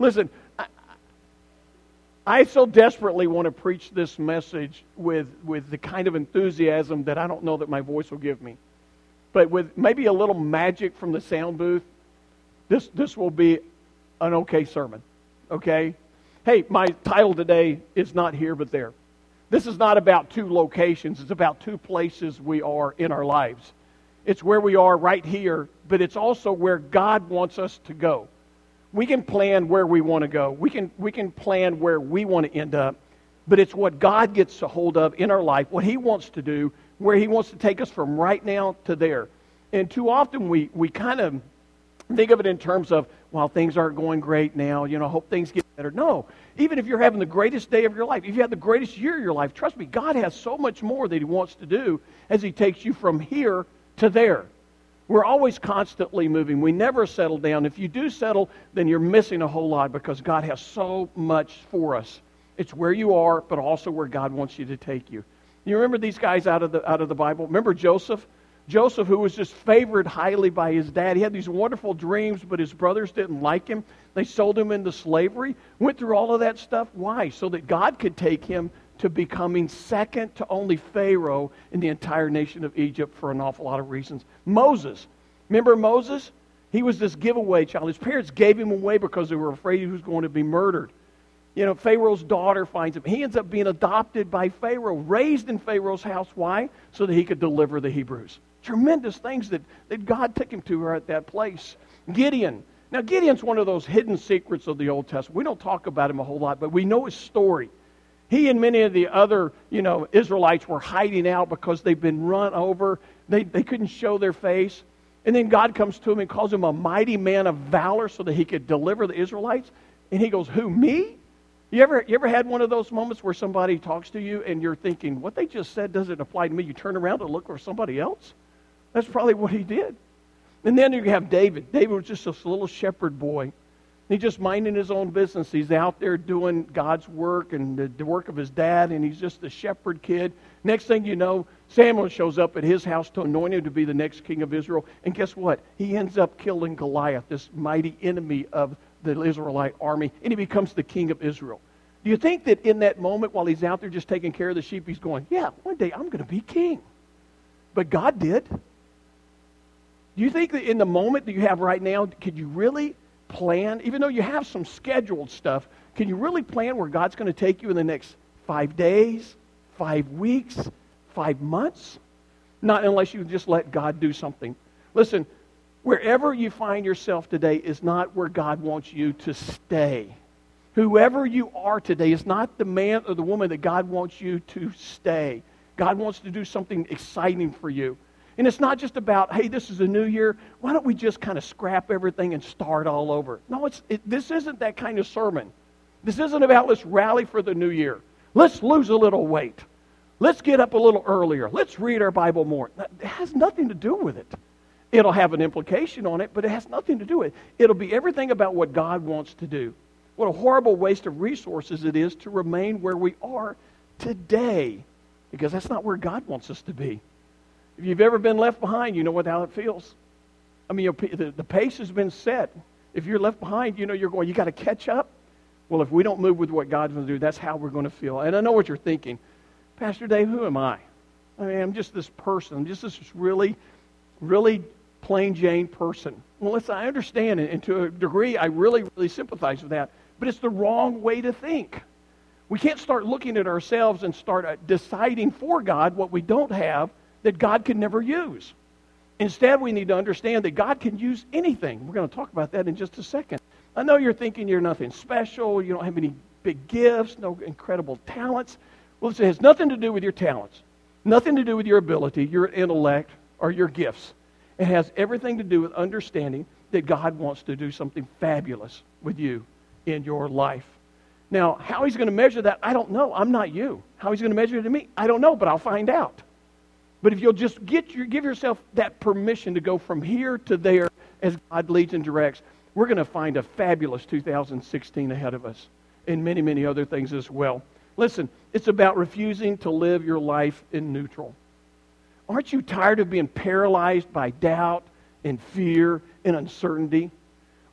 Listen, I so desperately want to preach this message with the kind of enthusiasm that I don't know that my voice will give me. But with maybe a little magic from the sound booth, this will be an okay sermon. Okay? Hey, my title today is not here but there. This is not about two locations. It's about two places we are in our lives. It's where we are right here, but it's also where God wants us to go. We can plan where we want to go. We can plan where we want to end up, but it's what God gets a hold of in our life, what He wants to do, where He wants to take us from right now to there. And too often we kind of think of it in terms of, well, things aren't going great now, I hope things get better. No, even if you're having the greatest day of your life, if you have the greatest year of your life, trust me, God has so much more that He wants to do as He takes you from here to there. We're always constantly moving. We never settle down. If you do settle, then you're missing a whole lot because God has so much for us. It's where you are, but also where God wants you to take you. You remember these guys out of the Bible? Remember Joseph? Joseph, who was just favored highly by his dad. He had these wonderful dreams, but his brothers didn't like him. They sold him into slavery. Went through all of that stuff. Why? So that God could take him to becoming second to only Pharaoh in the entire nation of Egypt for an awful lot of reasons. Moses. Remember Moses? He was this giveaway child. His parents gave him away because they were afraid he was going to be murdered. Pharaoh's daughter finds him. He ends up being adopted by Pharaoh, raised in Pharaoh's house. Why? So that he could deliver the Hebrews. Tremendous things that God took him to at that place. Gideon. Now, Gideon's one of those hidden secrets of the Old Testament. We don't talk about him a whole lot, but we know his story. He and many of the other, Israelites were hiding out because they've been run over. They couldn't show their face. And then God comes to him and calls him a mighty man of valor so that he could deliver the Israelites. And he goes, who, me? You ever had one of those moments where somebody talks to you and you're thinking, what they just said doesn't apply to me? You turn around and look for somebody else? That's probably what he did. And then you have David. David was just this little shepherd boy. He's just minding his own business. He's out there doing God's work and the work of his dad, and he's just a shepherd kid. Next thing you know, Samuel shows up at his house to anoint him to be the next king of Israel. And guess what? He ends up killing Goliath, this mighty enemy of the Israelite army, and he becomes the king of Israel. Do you think that in that moment while he's out there just taking care of the sheep, he's going, yeah, one day I'm going to be king? But God did. Do you think that in the moment that you have right now, could you really plan, even though you have some scheduled stuff, can you really plan where God's going to take you in the next 5 days, 5 weeks, 5 months? Not unless you just let God do something. Listen, wherever you find yourself today is not where God wants you to stay. Whoever you are today is not the man or the woman that God wants you to stay. God wants to do something exciting for you. And it's not just about, hey, this is a new year. Why don't we just kind of scrap everything and start all over? No, this isn't that kind of sermon. This isn't about let's rally for the new year. Let's lose a little weight. Let's get up a little earlier. Let's read our Bible more. It has nothing to do with it. It'll have an implication on it, but it has nothing to do with it. It'll be everything about what God wants to do. What a horrible waste of resources it is to remain where we are today, because that's not where God wants us to be. If you've ever been left behind, you know how it feels. I mean, the pace has been set. If you're left behind, you're going, you got to catch up. Well, if we don't move with what God's going to do, that's how we're going to feel. And I know what you're thinking. Pastor Dave, who am I? I mean, I'm just this person. I'm just this really, really plain Jane person. Well, listen, I understand, and to a degree, I really, really sympathize with that. But it's the wrong way to think. We can't start looking at ourselves and start deciding for God what we don't have that God can never use. Instead, we need to understand that God can use anything. We're going to talk about that in just a second. I know you're thinking you're nothing special, you don't have any big gifts, no incredible talents. Well, it has nothing to do with your talents, nothing to do with your ability, your intellect, or your gifts. It has everything to do with understanding that God wants to do something fabulous with you in your life. Now, how He's going to measure that, I don't know. I'm not you. How He's going to measure it to me, I don't know, but I'll find out. But if you'll just give yourself that permission to go from here to there as God leads and directs, we're going to find a fabulous 2016 ahead of us, and many, many other things as well. Listen, it's about refusing to live your life in neutral. Aren't you tired of being paralyzed by doubt and fear and uncertainty?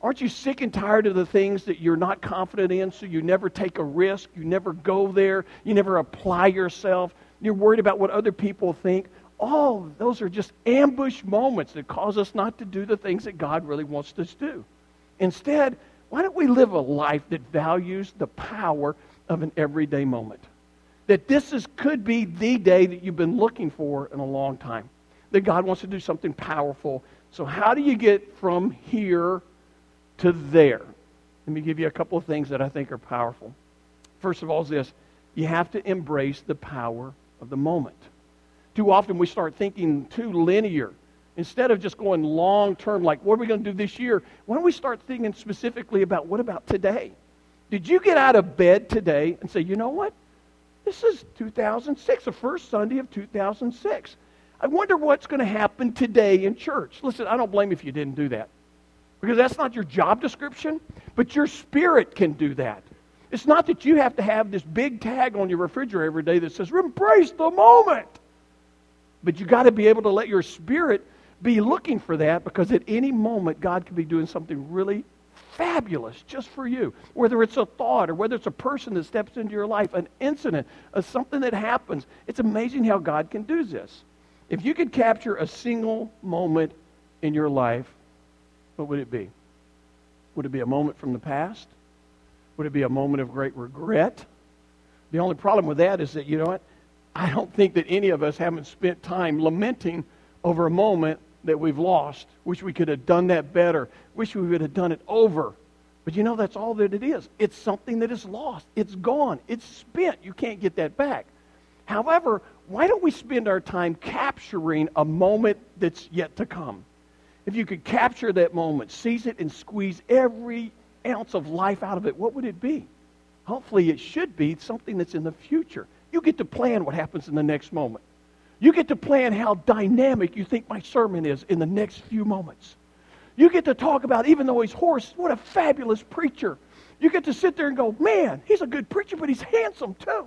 Aren't you sick and tired of the things that you're not confident in, so you never take a risk, you never go there, you never apply yourself, you're worried about what other people think? All those are just ambush moments that cause us not to do the things that God really wants us to do. Instead, why don't we live a life that values the power of an everyday moment? That could be the day that you've been looking for in a long time. That God wants to do something powerful. So how do you get from here to there? Let me give you a couple of things that I think are powerful. First of all is this: you have to embrace the power of the moment. Too often we start thinking too linear. Instead of just going long term, like what are we going to do this year? Why don't we start thinking specifically about what about today? Did you get out of bed today and say, you know what? This is 2006, the first Sunday of 2006. I wonder what's going to happen today in church. Listen, I don't blame you if you didn't do that, because that's not your job description, but your spirit can do that. It's not that you have to have this big tag on your refrigerator every day that says, embrace the moment. But you got to be able to let your spirit be looking for that, because at any moment, God could be doing something really fabulous just for you. Whether it's a thought or whether it's a person that steps into your life, an incident, something that happens. It's amazing how God can do this. If you could capture a single moment in your life, what would it be? Would it be a moment from the past? Would it be a moment of great regret? The only problem with that is that, you know what? I don't think that any of us haven't spent time lamenting over a moment that we've lost. Wish we could have done that better. Wish we would have done it over. But you know, that's all that it is. It's something that is lost. It's gone. It's spent. You can't get that back. However, why don't we spend our time capturing a moment that's yet to come? If you could capture that moment, seize it and squeeze every ounce of life out of it, what would it be? Hopefully it should be something that's in the future. You get to plan what happens in the next moment. You get to plan how dynamic you think my sermon is in the next few moments. You get to talk about, even though he's hoarse, what a fabulous preacher. You get to sit there and go, man, he's a good preacher, but he's handsome too.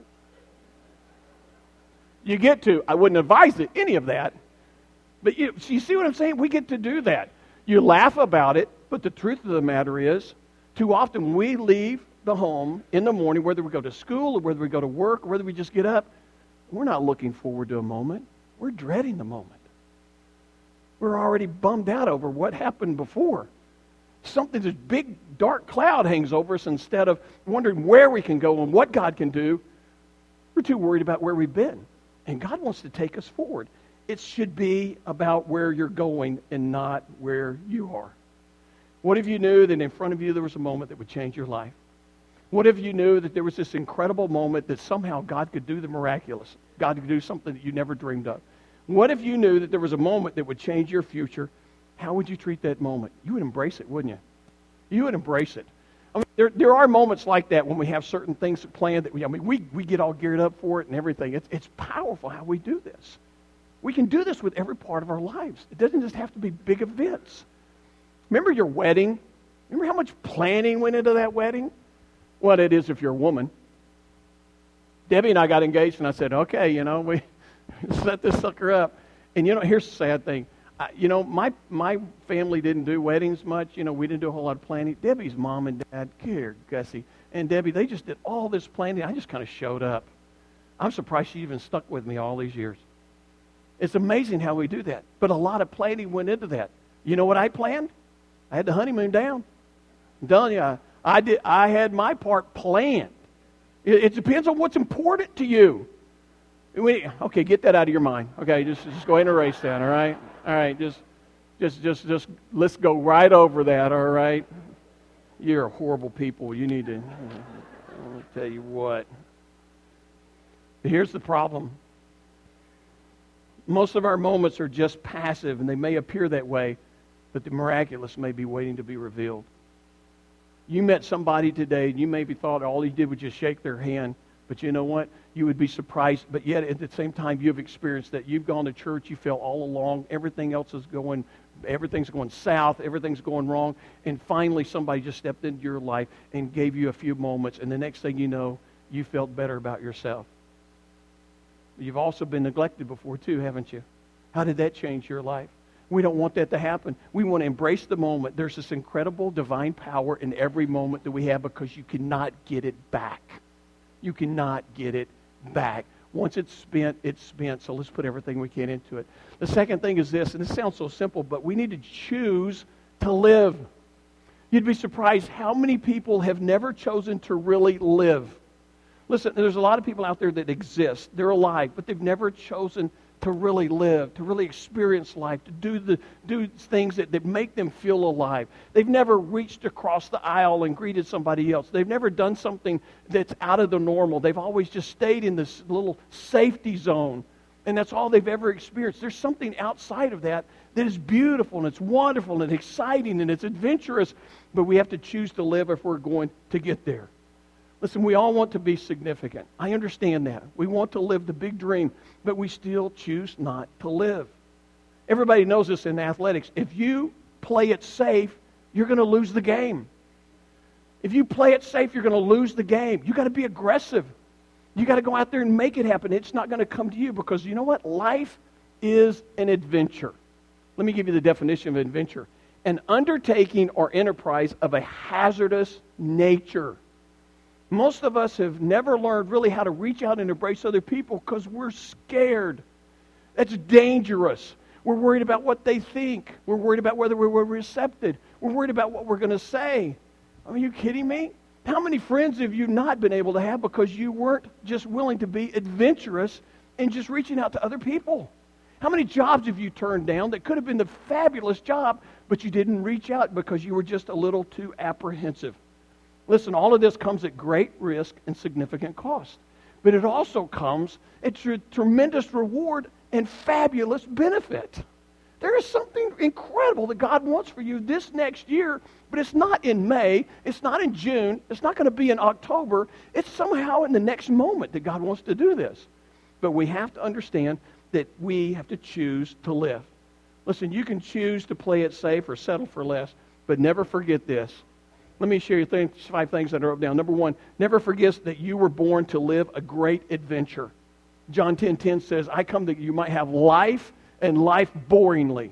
You get to, I wouldn't advise it, any of that. But you see what I'm saying? We get to do that. You laugh about it, but the truth of the matter is, too often we leave the home in the morning, whether we go to school or whether we go to work or whether we just get up, we're not looking forward to a moment. We're dreading the moment. We're already bummed out over what happened before. This big dark cloud hangs over us. Instead of wondering where we can go and what God can do, we're too worried about where we've been. And God wants to take us forward. It should be about where you're going and not where you are. What if you knew that in front of you there was a moment that would change your life? What if you knew that there was this incredible moment that somehow God could do the miraculous? God could do something that you never dreamed of. What if you knew that there was a moment that would change your future? How would you treat that moment? You would embrace it, wouldn't you? You would embrace it. I mean, there are moments like that when we have certain things planned that we get all geared up for it and everything. It's powerful how we do this. We can do this with every part of our lives. It doesn't just have to be big events. Remember your wedding? Remember how much planning went into that wedding? What it is if you're a woman. Debbie and I got engaged, and I said, okay, we set this sucker up. And here's the sad thing. My family didn't do weddings much. We didn't do a whole lot of planning. Debbie's mom and dad, dear Gussie, and Debbie, they just did all this planning. I just kind of showed up. I'm surprised she even stuck with me all these years. It's amazing how we do that. But a lot of planning went into that. You know what I planned? I had the honeymoon down. I'm telling you, I had my part planned. It depends on what's important to you. Okay, get that out of your mind. Okay, just go ahead and erase that, all right? All right, just let's go right over that, all right? You're horrible people. You need to, I'll tell you what. Here's the problem. Most of our moments are just passive, and they may appear that way, but the miraculous may be waiting to be revealed. You met somebody today, and you maybe thought all he did was just shake their hand, but you know what? You would be surprised, but yet at the same time, you've experienced that. You've gone to church, you felt all along, everything's going south, everything's going wrong, and finally somebody just stepped into your life and gave you a few moments, and the next thing you know, you felt better about yourself. You've also been neglected before too, haven't you? How did that change your life? We don't want that to happen. We want to embrace the moment. There's this incredible divine power in every moment that we have because you cannot get it back. You cannot get it back. Once it's spent, it's spent. So let's put everything we can into it. The second thing is this, and this sounds so simple, but we need to choose to live. You'd be surprised how many people have never chosen to really live. Listen, there's a lot of people out there that exist. They're alive, but they've never chosen to really live, to really experience life, to do things that make them feel alive. They've never reached across the aisle and greeted somebody else. They've never done something that's out of the normal. They've always just stayed in this little safety zone, and that's all they've ever experienced. There's something outside of that is beautiful, and it's wonderful, and exciting, and it's adventurous, but we have to choose to live if we're going to get there. Listen, we all want to be significant. I understand that. We want to live the big dream, but we still choose not to live. Everybody knows this in athletics. If you play it safe, you're going to lose the game. If you play it safe, you're going to lose the game. You've got to be aggressive. You've got to go out there and make it happen. It's not going to come to you because you know what? Life is an adventure. Let me give you the definition of adventure. An undertaking or enterprise of a hazardous nature. Most of us have never learned really how to reach out and embrace other people because we're scared. That's dangerous. We're worried about what they think. We're worried about whether we're receptive. We're worried about what we're going to say. Are you kidding me? How many friends have you not been able to have because you weren't just willing to be adventurous and just reaching out to other people? How many jobs have you turned down that could have been the fabulous job, but you didn't reach out because you were just a little too apprehensive? Listen, all of this comes at great risk and significant cost. But it also comes at tremendous reward and fabulous benefit. There is something incredible that God wants for you this next year, but it's not in May, it's not in June, it's not going to be in October. It's somehow in the next moment that God wants to do this. But we have to understand that we have to choose to live. Listen, you can choose to play it safe or settle for less, but never forget this. Let me share you 5 things that I wrote down. Number 1, never forget that you were born to live a great adventure. John 10:10 says, I come that you might have life and life boringly.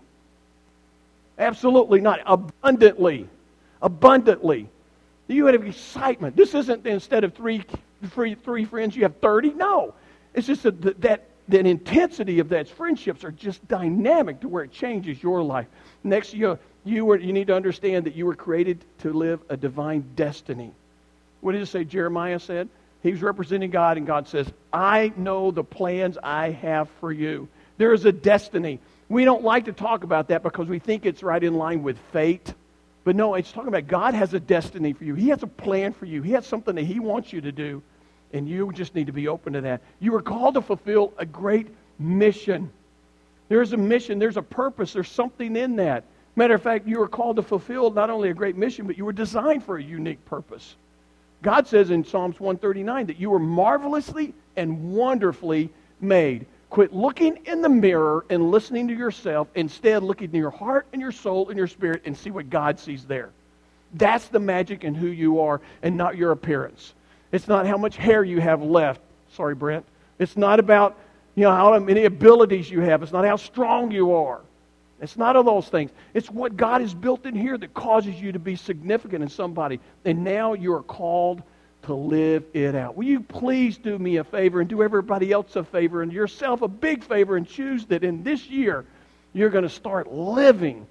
Absolutely not. Abundantly. Abundantly. You have excitement. This isn't instead of three friends, you have 30. No. It's just that intensity of that friendships are just dynamic to where it changes your life. Next, you need to understand that you were created to live a divine destiny. What did it say Jeremiah said? He was representing God, and God says, I know the plans I have for you. There is a destiny. We don't like to talk about that because we think it's right in line with fate. But no, it's talking about God has a destiny for you. He has a plan for you. He has something that He wants you to do, and you just need to be open to that. You were called to fulfill a great mission. There's a mission. There's a purpose. There's something in that. Matter of fact, you were called to fulfill not only a great mission, but you were designed for a unique purpose. God says in Psalms 139 that you were marvelously and wonderfully made. Quit looking in the mirror and listening to yourself. Instead, look into your heart and your soul and your spirit and see what God sees there. That's the magic in who you are and not your appearance. It's not how much hair you have left. Sorry, Brent. It's not about how many abilities you have. It's not how strong you are. It's not all those things. It's what God has built in here that causes you to be significant in somebody. And now you are called to live it out. Will you please do me a favor and do everybody else a favor and yourself a big favor and choose that in this year you're going to start living.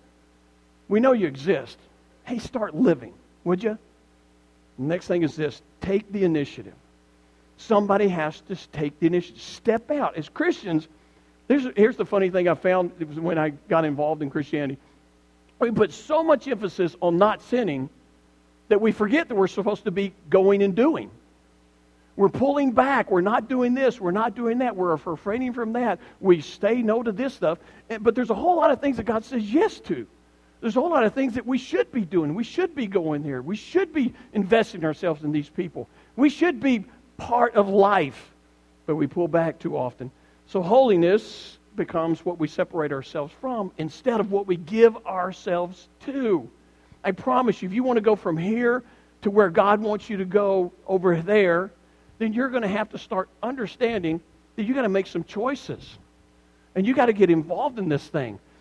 We know you exist. Hey, start living, would you? The next thing is this. Take the initiative. Somebody has to take the initiative. Step out. As Christians, here's the funny thing I found when I got involved in Christianity. We put so much emphasis on not sinning that we forget that we're supposed to be going and doing. We're pulling back. We're not doing this. We're not doing that. We're refraining from that. We say no to this stuff. But there's a whole lot of things that God says yes to. There's a whole lot of things that we should be doing. We should be going there. We should be investing ourselves in these people. We should be part of life. But we pull back too often. So holiness becomes what we separate ourselves from instead of what we give ourselves to. I promise you, if you want to go from here to where God wants you to go over there, then you're going to have to start understanding that you got to make some choices. And you got to get involved in this thing.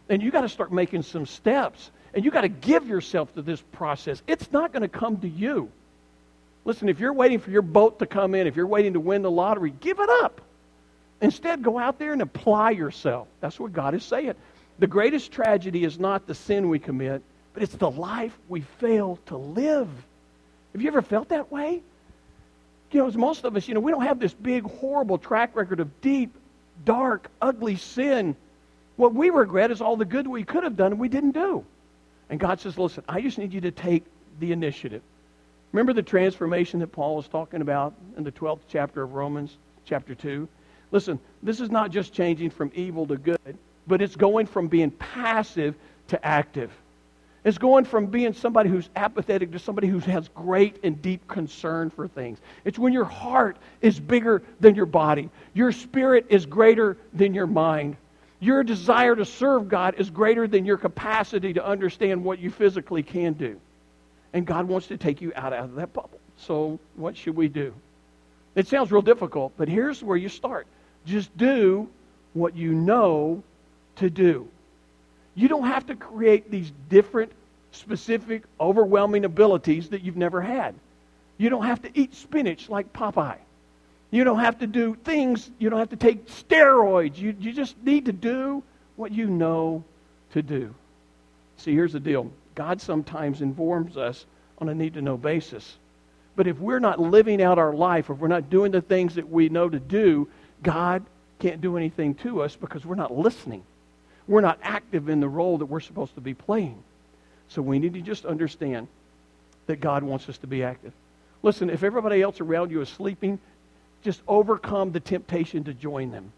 then you got to start making some steps. And you got to give yourself to this process. It's not going to come to you. Listen, if you're waiting for your boat to come in, if you're waiting to win the lottery, give it up. Instead, go out there and apply yourself. That's what God is saying. The greatest tragedy is not the sin we commit, but it's the life we fail to live. Have you ever felt that way? You know, as most of us, we don't have this big, horrible track record of deep, dark, ugly sin. What we regret is all the good we could have done and we didn't do. And God says, listen, I just need you to take the initiative. Remember the transformation that Paul is talking about in the 12th chapter of Romans, chapter 2? Listen, this is not just changing from evil to good, but it's going from being passive to active. It's going from being somebody who's apathetic to somebody who has great and deep concern for things. It's when your heart is bigger than your body. Your spirit is greater than your mind. Your desire to serve God is greater than your capacity to understand what you physically can do. And God wants to take you out of that bubble. So what should we do? It sounds real difficult, but here's where you start. Just do what you know to do. You don't have to create these different, specific, overwhelming abilities that you've never had. You don't have to eat spinach like Popeye. You don't have to do things, you don't have to take steroids. You just need to do what you know to do. See, here's the deal. God sometimes informs us on a need-to-know basis. But if we're not living out our life, if we're not doing the things that we know to do, God can't do anything to us because we're not listening. We're not active in the role that we're supposed to be playing. So we need to just understand that God wants us to be active. Listen, if everybody else around you is sleeping, just overcome the temptation to join them.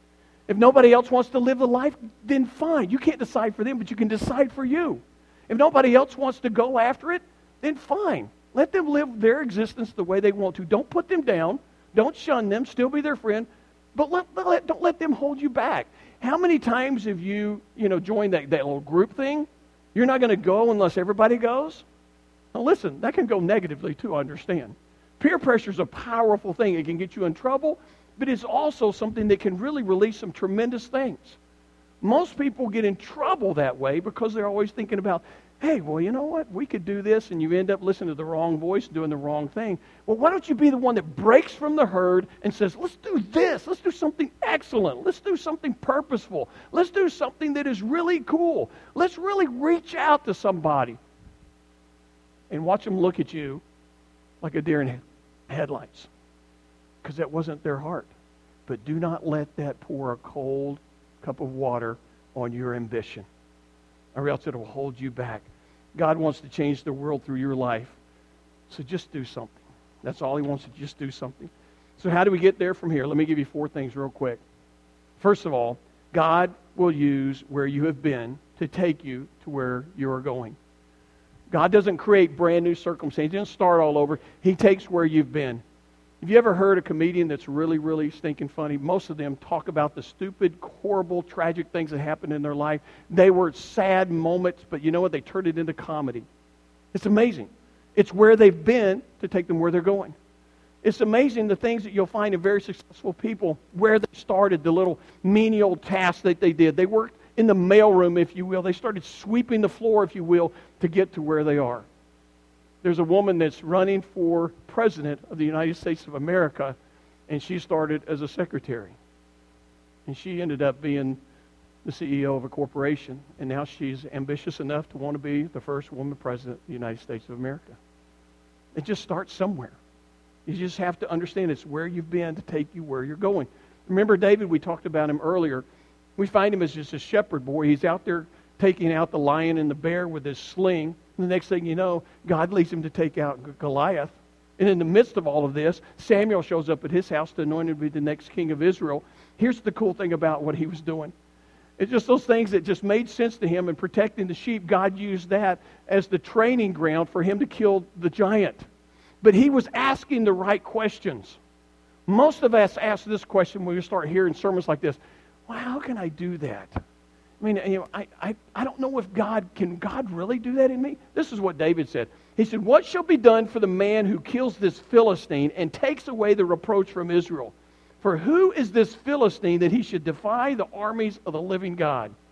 If nobody else wants to live the life, then fine. You can't decide for them, but you can decide for you. If nobody else wants to go after it, then fine. Let them live their existence the way they want to. Don't put them down. Don't shun them. Still be their friend. But don't let them hold you back. How many times have you joined that little group thing? You're not going to go unless everybody goes? Now listen, that can go negatively too, I understand. Peer pressure is a powerful thing. It can get you in trouble, but it's also something that can really release some tremendous things. Most people get in trouble that way because they're always thinking about, hey, well, you know what? We could do this, and you end up listening to the wrong voice, doing the wrong thing. Well, why don't you be the one that breaks from the herd and says, let's do this. Let's do something excellent. Let's do something purposeful. Let's do something that is really cool. Let's really reach out to somebody and watch them look at you like a deer in headlights, because that wasn't their heart. But do not let that pour a cold cup of water on your ambition, or else it will hold you back. God wants to change the world through your life, so just do something. That's all He wants, to just do something. So how do we get there from here? Let me give you 4 things real quick. First of all, God will use where you have been to take you to where you are going. God doesn't create brand new circumstances. He doesn't start all over. He takes where you've been. Have you ever heard a comedian that's really, really stinking funny? Most of them talk about the stupid, horrible, tragic things that happened in their life. They were sad moments, but you know what? They turned it into comedy. It's amazing. It's where they've been to take them where they're going. It's amazing the things that you'll find in very successful people, where they started, the little menial tasks that they did. They worked in the mailroom, if you will. They started sweeping the floor, if you will, to get to where they are. There's a woman that's running for president of the United States of America, and she started as a secretary. And she ended up being the CEO of a corporation, and now she's ambitious enough to want to be the first woman president of the United States of America. It just starts somewhere. You just have to understand it's where you've been to take you where you're going. Remember David, we talked about him earlier. We find him as just a shepherd boy. He's out there taking out the lion and the bear with his sling. And the next thing you know, God leads him to take out Goliath. And in the midst of all of this, Samuel shows up at his house to anoint him to be the next king of Israel. Here's the cool thing about what he was doing. It's just those things that just made sense to him. And protecting the sheep, God used that as the training ground for him to kill the giant. But he was asking the right questions. Most of us ask this question when we start hearing sermons like this. Well, how can I do that? I mean, I don't know if can God really do that in me? This is what David said. He said, what shall be done for the man who kills this Philistine and takes away the reproach from Israel? For who is this Philistine that he should defy the armies of the living God?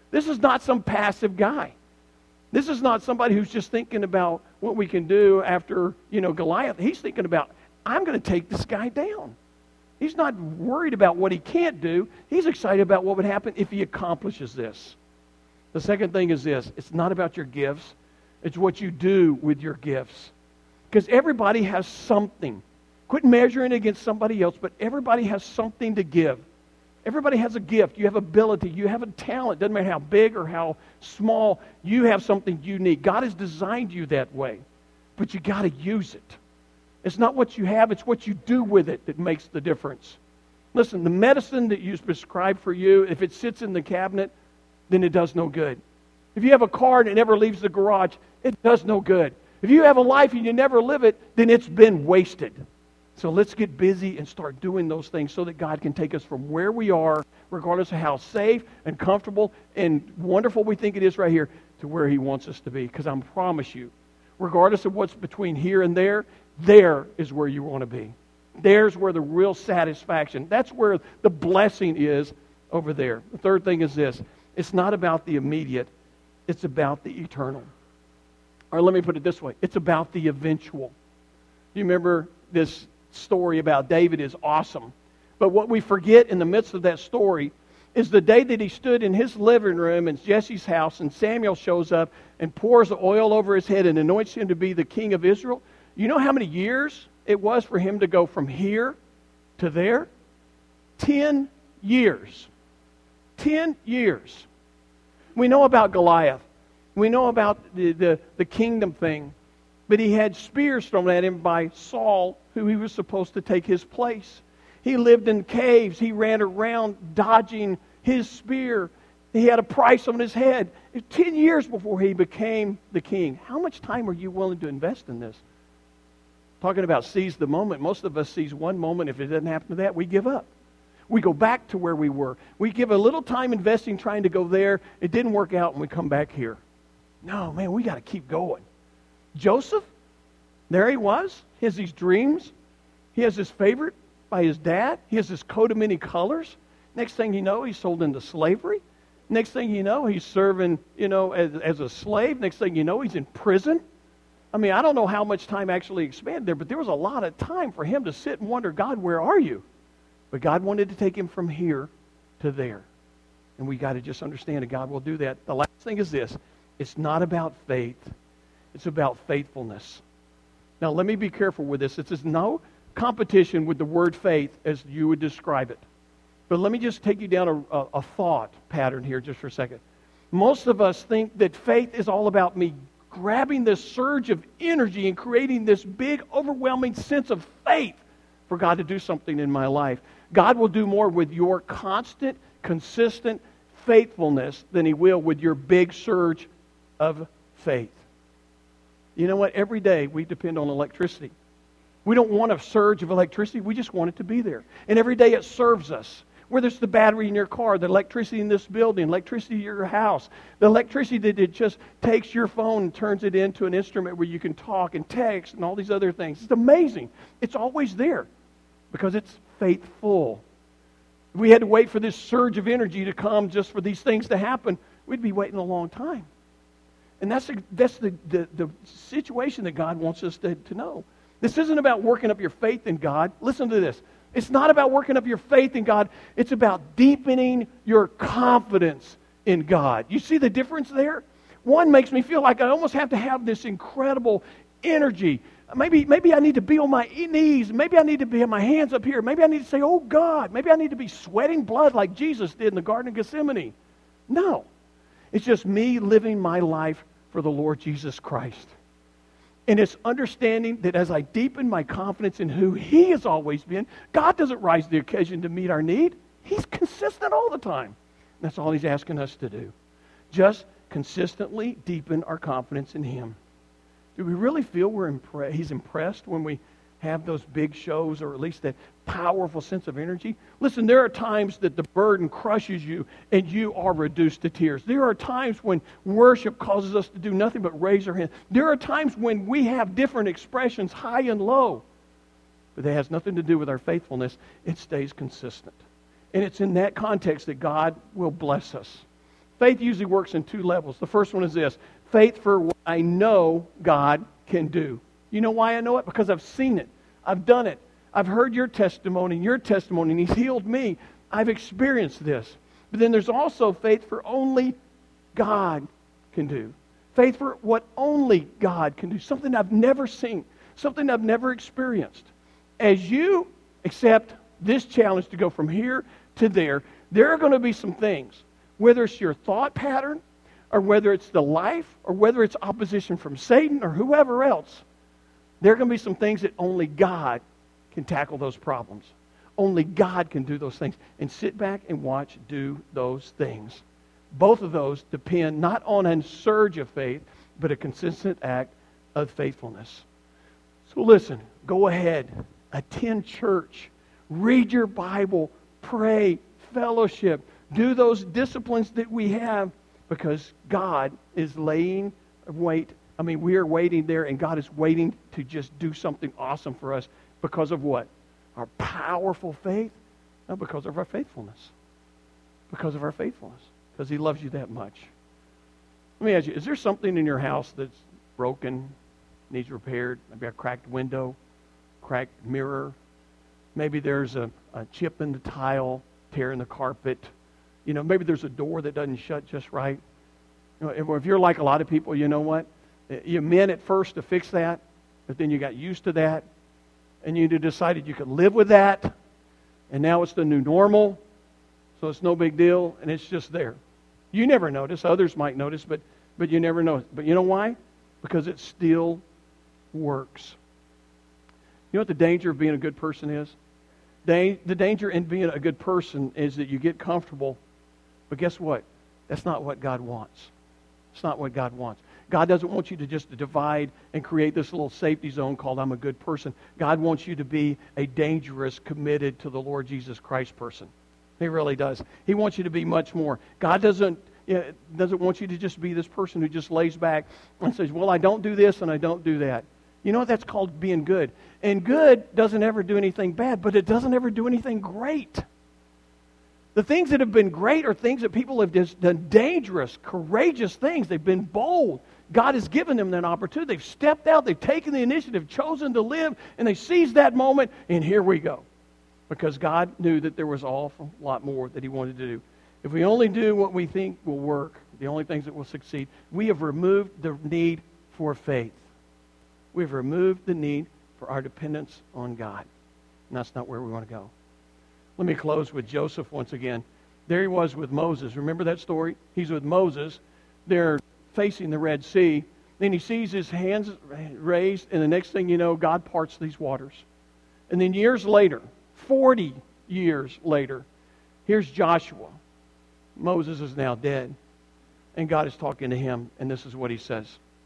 This is not some passive guy. This is not somebody who's just thinking about what we can do after, Goliath. He's thinking about, I'm going to take this guy down. He's not worried about what he can't do. He's excited about what would happen if he accomplishes this. The second thing is this. It's not about your gifts. It's what you do with your gifts. Because everybody has something. Quit measuring against somebody else, but everybody has something to give. Everybody has a gift. You have ability. You have a talent. Doesn't matter how big or how small. You have something unique. God has designed you that way. But you got to use it. It's not what you have. It's what you do with it that makes the difference. Listen, the medicine that you prescribe for you, if it sits in the cabinet, then it does no good. If you have a car and it never leaves the garage, it does no good. If you have a life and you never live it, then it's been wasted. So let's get busy and start doing those things so that God can take us from where we are, regardless of how safe and comfortable and wonderful we think it is right here, to where He wants us to be. Because I promise you, regardless of what's between here and there is where you want to be. There's where the real satisfaction, that's where the blessing is over there. The third thing is this. It's not about the immediate. It's about the eternal. Or let me put it this way. It's about the eventual. You remember this story about David is awesome. But what we forget in the midst of that story is the day that he stood in his living room in Jesse's house and Samuel shows up and pours the oil over his head and anoints him to be the king of Israel. You know how many years it was for him to go from here to there? 10 years. 10 years. We know about Goliath. We know about the kingdom thing. But he had spears thrown at him by Saul, who he was supposed to take his place. He lived in caves. He ran around dodging his spear. He had a price on his head. 10 years before he became the king. How much time are you willing to invest in this? Talking about seize the moment. Most of us seize one moment. If it doesn't happen to that, we give up. We go back to where we were. We give a little time investing trying to go there. It didn't work out and we come back here. No, man, we got to keep going. Joseph, there he was. He has these dreams. He has his favorite by his dad. He has this coat of many colors. Next thing you know, he's sold into slavery. Next thing you know, he's serving, as a slave. Next thing you know, he's in prison. I mean, I don't know how much time actually expanded there, but there was a lot of time for him to sit and wonder, God, where are you? But God wanted to take him from here to there. And we got to just understand that God will do that. The last thing is this. It's not about faith. It's about faithfulness. Now, let me be careful with this. It's no competition with the word faith as you would describe it. But let me just take you down a thought pattern here just for a second. Most of us think that faith is all about me grabbing this surge of energy and creating this big, overwhelming sense of faith for God to do something in my life. God will do more with your constant, consistent faithfulness than He will with your big surge of faith. You know what? Every day we depend on electricity. We don't want a surge of electricity. We just want it to be there. And every day it serves us. Whether it's the battery in your car, the electricity in this building, electricity in your house, the electricity that it just takes your phone and turns it into an instrument where you can talk and text and all these other things. It's amazing. It's always there because it's faithful. If we had to wait for this surge of energy to come just for these things to happen, we'd be waiting a long time. And that's the situation that God wants us to know. This isn't about working up your faith in God. Listen to this. It's not about working up your faith in God. It's about deepening your confidence in God. You see the difference there? One makes me feel like I almost have to have this incredible energy. Maybe I need to be on my knees. Maybe I need to be on my hands up here. Maybe I need to say, oh God. Maybe I need to be sweating blood like Jesus did in the Garden of Gethsemane. No. It's just me living my life for the Lord Jesus Christ. And it's understanding that as I deepen my confidence in who He has always been, God doesn't rise to the occasion to meet our need. He's consistent all the time. And that's all He's asking us to do. Just consistently deepen our confidence in Him. Do we really feel He's impressed when we have those big shows, or at least that powerful sense of energy? Listen, there are times that the burden crushes you and you are reduced to tears. There are times when worship causes us to do nothing but raise our hands. There are times when we have different expressions, high and low. But that has nothing to do with our faithfulness. It stays consistent. And it's in that context that God will bless us. Faith usually works in two levels. The first one is this: faith for what I know God can do. You know why I know it? Because I've seen it. I've done it. I've heard your testimony, and He's healed me. I've experienced this. But then there's also faith for only God can do. Faith for what only God can do. Something I've never seen. Something I've never experienced. As you accept this challenge to go from here to there are going to be some things, whether it's your thought pattern, or whether it's the life, or whether it's opposition from Satan or whoever else, there are going to be some things that only God can tackle those problems. Only God can do those things. And sit back and watch do those things. Both of those depend not on a surge of faith, but a consistent act of faithfulness. So listen, go ahead, attend church, read your Bible, pray, fellowship, do those disciplines that we have, because God is laying wait. I mean, we are waiting there, and God is waiting to just do something awesome for us because of what? Our powerful faith? No, because of our faithfulness. Because of our faithfulness. Because He loves you that much. Let me ask you, is there something in your house that's broken, needs repaired? Maybe a cracked window, cracked mirror. Maybe there's a chip in the tile, tear in the carpet. You know, maybe there's a door that doesn't shut just right. You know, if you're like a lot of people, you know what? You meant at first to fix that, but then you got used to that, and you decided you could live with that, and now it's the new normal, so it's no big deal, and it's just there. You never notice. Others might notice, but you never notice. But you know why? Because it still works. You know what the danger of being a good person is? The danger in being a good person is that you get comfortable, but guess what? That's not what God wants. It's not what God wants. God doesn't want you to just divide and create this little safety zone called I'm a good person. God wants you to be a dangerous, committed to the Lord Jesus Christ person. He really does. He wants you to be much more. God doesn't want you to just be this person who just lays back and says, well, I don't do this and I don't do that. You know what? That's called being good. And good doesn't ever do anything bad, but it doesn't ever do anything great. The things that have been great are things that people have just done dangerous, courageous things. They've been bold. God has given them that opportunity. They've stepped out. They've taken the initiative, chosen to live, and they seized that moment, and here we go. Because God knew that there was an awful lot more that He wanted to do. If we only do what we think will work, the only things that will succeed, we have removed the need for faith. We've removed the need for our dependence on God. And that's not where we want to go. Let me close with Joseph once again. There he was with Moses. Remember that story? He's with Moses. They're facing the Red Sea. Then he sees his hands raised, and the next thing you know, God parts these waters. And then years later, 40 years later, here's Joshua. Moses is now dead. And God is talking to him, and this is what He says.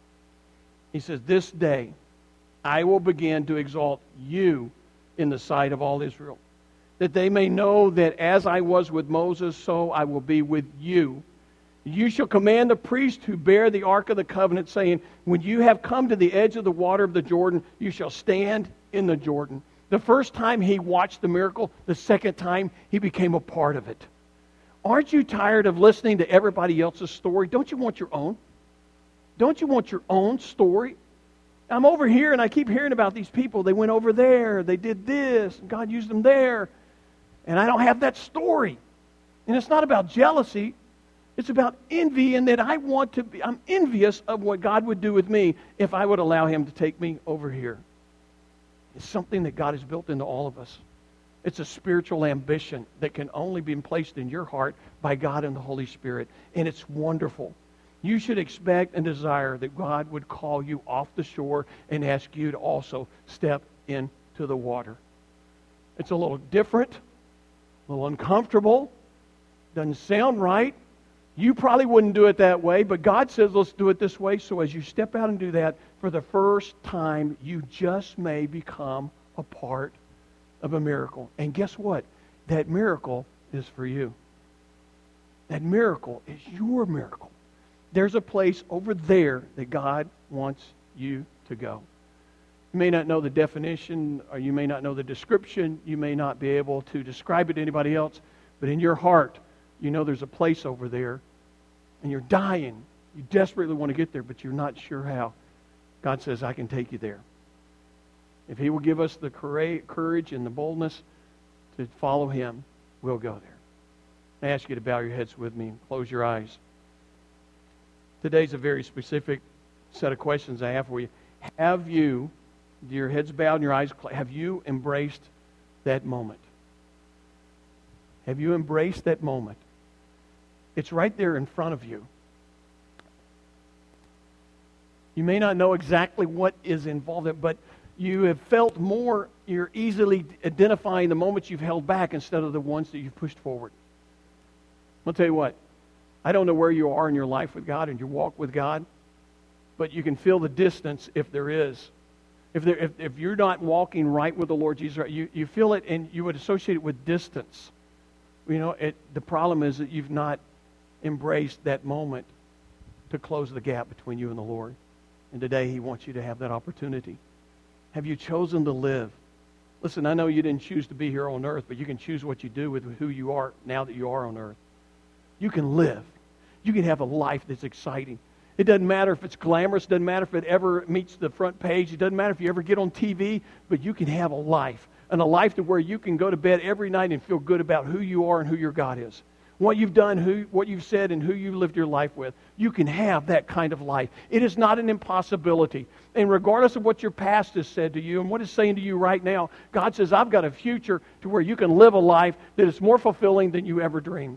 He says, this day I will begin to exalt you in the sight of all Israel, that they may know that as I was with Moses, so I will be with you. You shall command the priests who bear the ark of the covenant, saying, when you have come to the edge of the water of the Jordan, you shall stand in the Jordan. The first time he watched the miracle, the second time he became a part of it. Aren't you tired of listening to everybody else's story? Don't you want your own? Don't you want your own story? I'm over here and I keep hearing about these people. They went over there. They did this. And God used them there. And I don't have that story. And it's not about jealousy. It's about envy, and that I'm envious of what God would do with me if I would allow Him to take me over here. It's something that God has built into all of us. It's a spiritual ambition that can only be placed in your heart by God and the Holy Spirit. And it's wonderful. You should expect and desire that God would call you off the shore and ask you to also step into the water. It's a little different, a little uncomfortable, doesn't sound right. You probably wouldn't do it that way, but God says let's do it this way. So as you step out and do that, for the first time, you just may become a part of a miracle. And guess what? That miracle is for you. That miracle is your miracle. There's a place over there that God wants you to go. You may not know the definition, or you may not know the description. You may not be able to describe it to anybody else. But in your heart, you know there's a place over there and you're dying. You desperately want to get there, but you're not sure how. God says, I can take you there. If He will give us the courage and the boldness to follow Him, we'll go there. I ask you to bow your heads with me and close your eyes. Today's a very specific set of questions I have for you. Have you, your heads bowed and your eyes closed, have you embraced that moment? Have you embraced that moment? It's right there in front of you. You may not know exactly what is involved in it, but you have felt more, you're easily identifying the moments you've held back instead of the ones that you've pushed forward. I'll tell you what, I don't know where you are in your life with God and your walk with God, but you can feel the distance if there is. If you're not walking right with the Lord Jesus, you feel it and you would associate it with distance. You know, the problem is that you've not embraced that moment to close the gap between you and the Lord. And today He wants you to have that opportunity. Have you chosen to live? Listen, I know you didn't choose to be here on earth, but you can choose what you do with who you are now that you are on earth. You can live. You can have a life that's exciting. It doesn't matter if it's glamorous. It doesn't matter if it ever meets the front page. It doesn't matter if you ever get on TV, but you can have a life. And a life to where you can go to bed every night and feel good about who you are and who your God is. What you've done, what you've said, and who you've lived your life with. You can have that kind of life. It is not an impossibility. And regardless of what your past has said to you and what it's saying to you right now, God says, I've got a future to where you can live a life that is more fulfilling than you ever dreamed.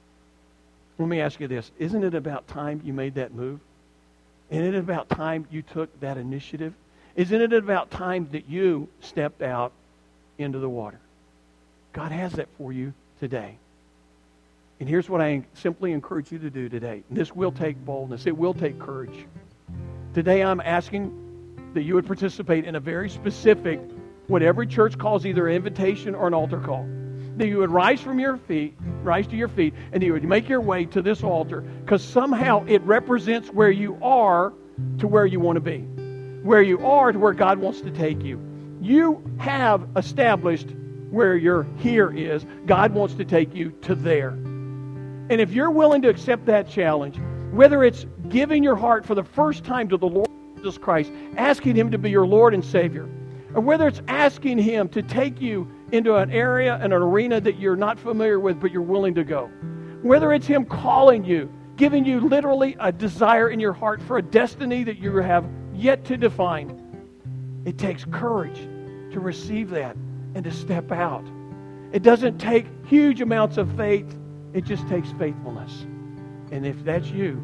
Let me ask you this. Isn't it about time you made that move? Isn't it about time you took that initiative? Isn't it about time that you stepped out into the water? God has that for you today. And here's what I simply encourage you to do today. And this will take boldness. It will take courage. Today I'm asking that you would participate in a very specific, what every church calls either an invitation or an altar call. That you would rise to your feet, and you would make your way to this altar, because somehow it represents where you are to where you want to be. Where you are to where God wants to take you. You have established where your here is. God wants to take you to there. And if you're willing to accept that challenge, whether it's giving your heart for the first time to the Lord Jesus Christ, asking Him to be your Lord and Savior, or whether it's asking Him to take you into an area and an arena that you're not familiar with but you're willing to go, whether it's Him calling you, giving you literally a desire in your heart for a destiny that you have yet to define, it takes courage to receive that and to step out. It doesn't take huge amounts of faith. It just takes faithfulness. And if that's you,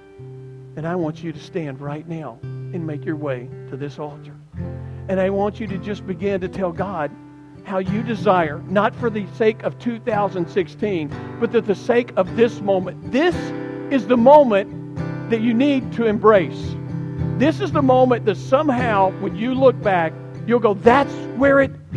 then I want you to stand right now and make your way to this altar. And I want you to just begin to tell God how you desire, not for the sake of 2016, but for the sake of this moment. This is the moment that you need to embrace. This is the moment that somehow, when you look back, you'll go, that's where it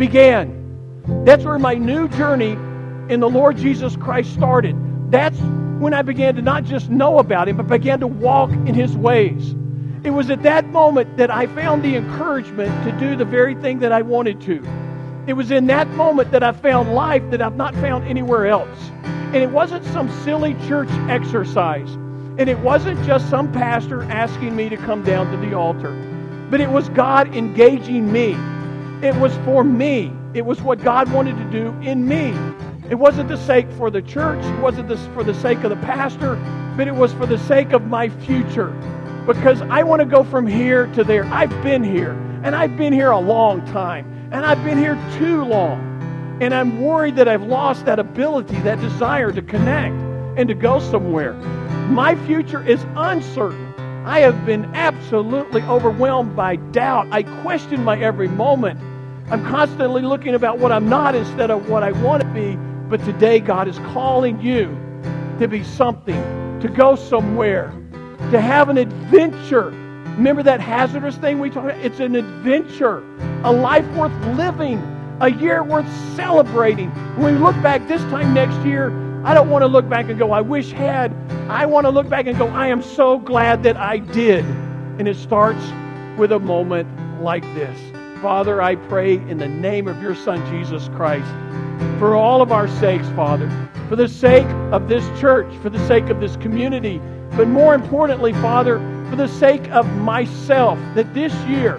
began. That's where my new journey in the Lord Jesus Christ started. That's when I began to not just know about Him, but began to walk in His ways. It was at that moment that I found the encouragement to do the very thing that I wanted to. It was in that moment that I found life that I've not found anywhere else. And it wasn't some silly church exercise. And it wasn't just some pastor asking me to come down to the altar. But it was God engaging me. It was for me. It was what God wanted to do in me. It wasn't the sake for the church. It wasn't for the sake of the pastor. But it was for the sake of my future. Because I want to go from here to there. I've been here. And I've been here a long time. And I've been here too long. And I'm worried that I've lost that ability, that desire to connect and to go somewhere. My future is uncertain. I have been absolutely overwhelmed by doubt. I question my every moment. I'm constantly looking about what I'm not instead of what I want to be. But today God is calling you to be something, to go somewhere, to have an adventure. Remember that hazardous thing we talked about? It's an adventure, a life worth living, a year worth celebrating. When we look back this time next year, I don't want to look back and go, I wish had. I want to look back and go, I am so glad that I did. And it starts with a moment like this. Father, I pray in the name of your Son, Jesus Christ, for all of our sakes, Father, for the sake of this church, for the sake of this community, but more importantly, Father, for the sake of myself, that this year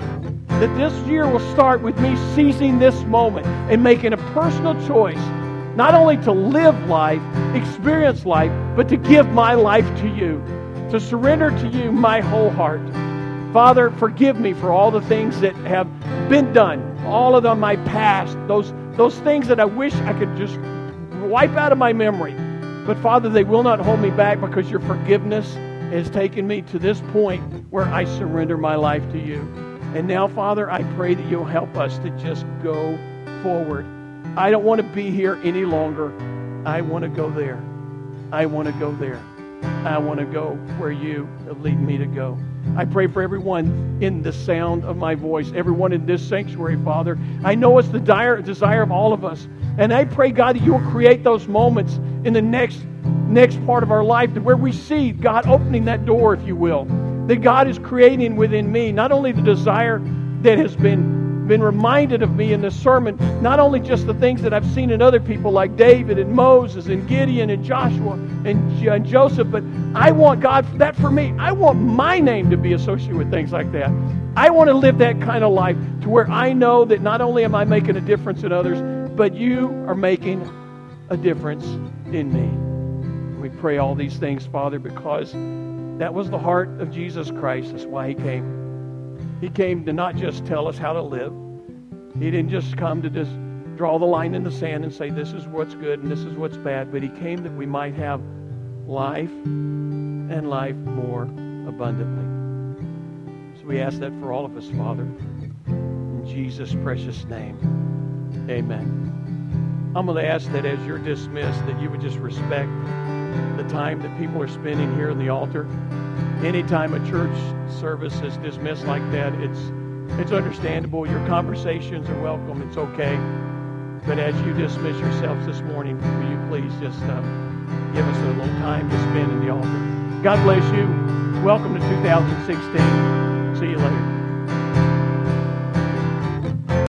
will start with me seizing this moment and making a personal choice, not only to live life, experience life, but to give my life to you, to surrender to you my whole heart. Father, forgive me for all the things that have been done, all of them, my past, those things that I wish I could just wipe out of my memory. But Father, they will not hold me back, because your forgiveness has taken me to this point where I surrender my life to you. And now, Father, I pray that you'll help us to just go forward. I don't want to be here any longer. I want to go there. I want to go there. I want to go where you lead me to go. I pray for everyone in the sound of my voice, everyone in this sanctuary, Father. I know it's the desire of all of us. And I pray, God, that you will create those moments in the next part of our life where we see God opening that door, if you will. That God is creating within me not only the desire that has been reminded of me in this sermon, not only just the things that I've seen in other people like David and Moses and Gideon and Joshua and Joseph, but I want, God, that for me. I want my name to be associated with things like that. I want to live that kind of life to where I know that not only am I making a difference in others, but you are making a difference in me. We pray all these things, Father, because that was the heart of Jesus Christ. That's why He came. He came to not just tell us how to live. He didn't just come to just draw the line in the sand and say this is what's good and this is what's bad, but He came that we might have life and life more abundantly. So we ask that for all of us, Father. In Jesus' precious name, amen. I'm going to ask that as you're dismissed, that you would just respect the time that people are spending here in the altar. Anytime a church service is dismissed like that, it's understandable. Your conversations are welcome. It's okay. But as you dismiss yourselves this morning, will you please just give us a little time to spend in the altar. God bless you. Welcome to 2016. See you later.